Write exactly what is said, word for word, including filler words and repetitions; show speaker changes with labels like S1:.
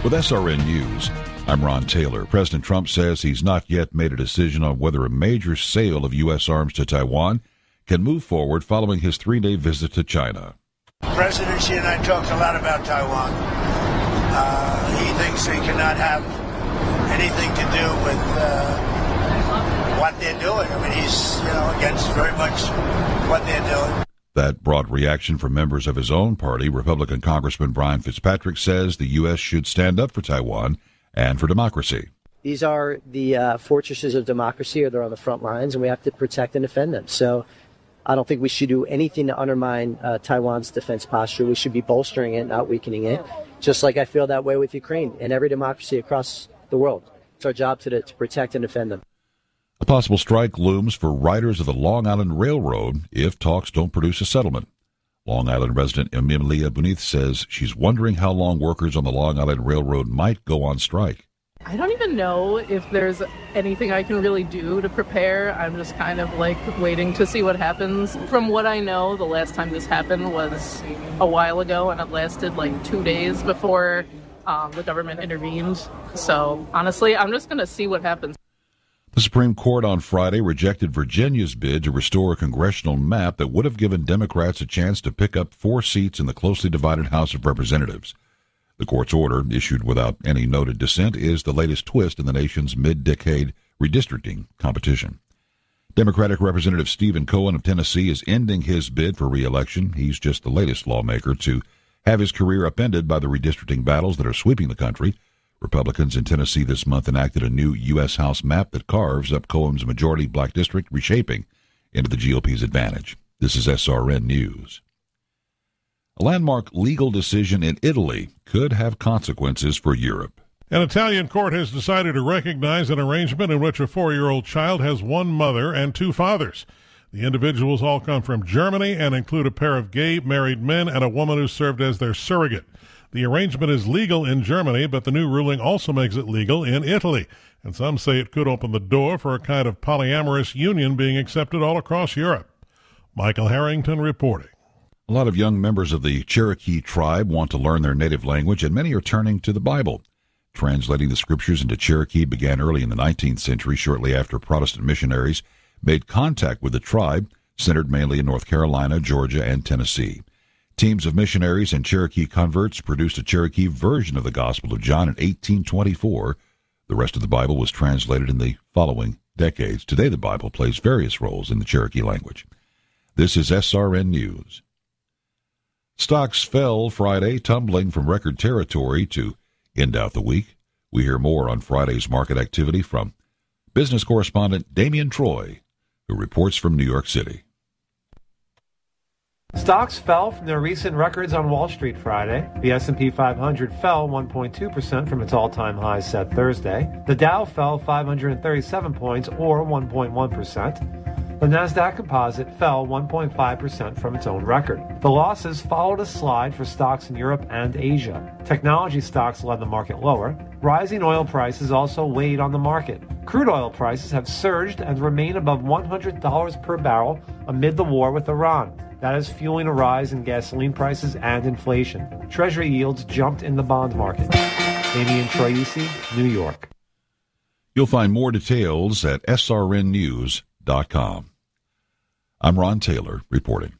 S1: With S R N News, I'm Ron Taylor. President Trump says he's not yet made a decision on whether a major sale of U S arms to Taiwan can move forward following his three-day visit to China.
S2: President Xi and I talked a lot about Taiwan. Uh, he thinks they cannot have anything to do with uh, what they're doing. I mean, he's, you know, against very much what they're doing.
S1: That brought reaction from members of his own party. Republican Congressman Brian Fitzpatrick says the U S should stand up for Taiwan and for democracy.
S3: These are the uh, fortresses of democracy, or they're on the front lines, and we have to protect and defend them. So I don't think we should do anything to undermine uh, Taiwan's defense posture. We should be bolstering it, not weakening it, just like I feel that way with Ukraine and every democracy across the world. It's our job to, to protect and defend them.
S1: A possible strike looms for riders of the Long Island Railroad if talks don't produce a settlement. Long Island resident Emilia Bunith says she's wondering how long workers on the Long Island Railroad might go on strike.
S4: I don't even know if there's anything I can really do to prepare. I'm just kind of like waiting to see what happens. From what I know, the last time this happened was a while ago, and it lasted like two days before um, the government intervened. So honestly, I'm just going to see what happens.
S1: The Supreme Court on Friday rejected Virginia's bid to restore a congressional map that would have given Democrats a chance to pick up four seats in the closely divided House of Representatives. The court's order, issued without any noted dissent, is the latest twist in the nation's mid-decade redistricting competition. Democratic Representative Stephen Cohen of Tennessee is ending his bid for re-election. He's just the latest lawmaker to have his career upended by the redistricting battles that are sweeping the country. Republicans in Tennessee this month enacted a new U S. House map that carves up Cohen's majority black district, reshaping into the G O P's advantage. This is S R N News. A landmark legal decision in Italy could have consequences for Europe.
S5: An Italian court has decided to recognize an arrangement in which a four-year-old child has one mother and two fathers. The individuals all come from Germany and include a pair of gay married men and a woman who served as their surrogate. The arrangement is legal in Germany, but the new ruling also makes it legal in Italy. And some say it could open the door for a kind of polyamorous union being accepted all across Europe. Michael Harrington reporting.
S1: A lot of young members of the Cherokee tribe want to learn their native language, and many are turning to the Bible. Translating the scriptures into Cherokee began early in the nineteenth century, shortly after Protestant missionaries made contact with the tribe, centered mainly in North Carolina, Georgia, and Tennessee. Teams of missionaries and Cherokee converts produced a Cherokee version of the Gospel of John in eighteen twenty-four. The rest of the Bible was translated in the following decades. Today, the Bible plays various roles in the Cherokee language. This is S R N News. Stocks fell Friday, tumbling from record territory to end out the week. We hear more on Friday's market activity from business correspondent Damian Troy, who reports from New York City.
S6: Stocks fell from their recent records on Wall Street Friday. The S and P five hundred fell one point two percent from its all-time high set Thursday. The Dow fell five hundred thirty-seven points, or one point one percent. The Nasdaq Composite fell one point five percent from its own record. The losses followed a slide for stocks in Europe and Asia. Technology stocks led the market lower. Rising oil prices also weighed on the market. Crude oil prices have surged and remain above one hundred dollars per barrel amid the war with Iran. That is fueling a rise in gasoline prices and inflation. Treasury yields jumped in the bond market. Damian Troisi, New York.
S1: You'll find more details at S R N news dot com. I'm Ron Taylor reporting.